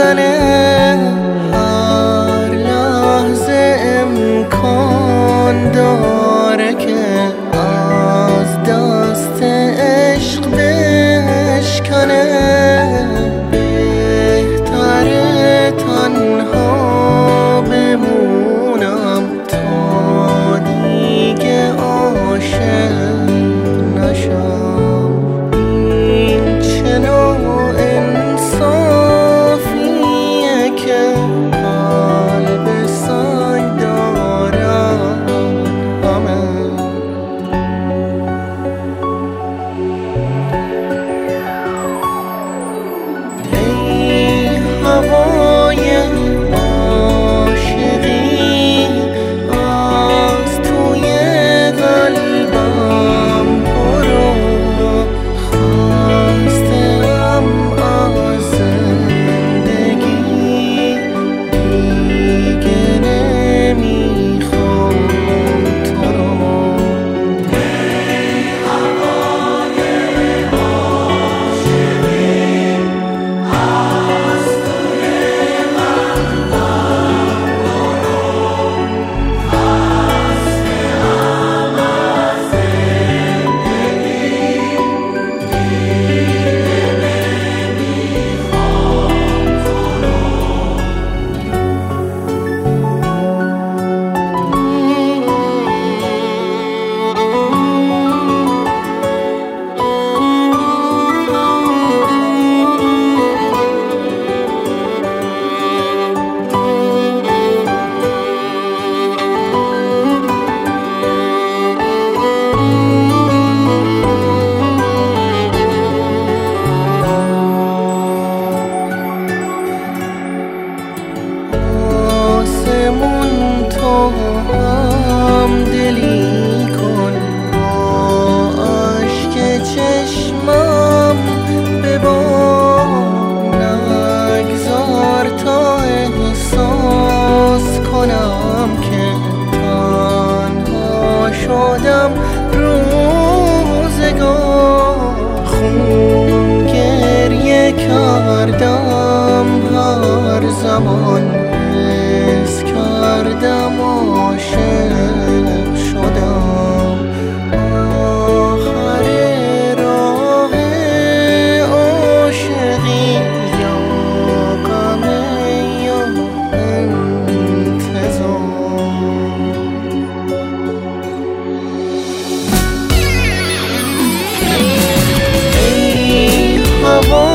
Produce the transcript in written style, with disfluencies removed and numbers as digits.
میزنه، هر لحظه امکان داره که از دست عشق بشکنه. بهتره تنها بمونم تا دیگه عاشق نشم. این چه نوع انصافیه که قلب سنگ دارم همه. ای هوای عاشقی از توی قلبم برو، خسته‌ام از زندگی، دیگه نمیخوام تو رو. همدلی کن با اشک چشمم ببار، نگذار تا احساس کنم که تنها شدم روزگار. خون گریه کردم هر زمان حس کردم عاشق شدم. آخر راه عاشقی یا غم یا انتظار. ای هوا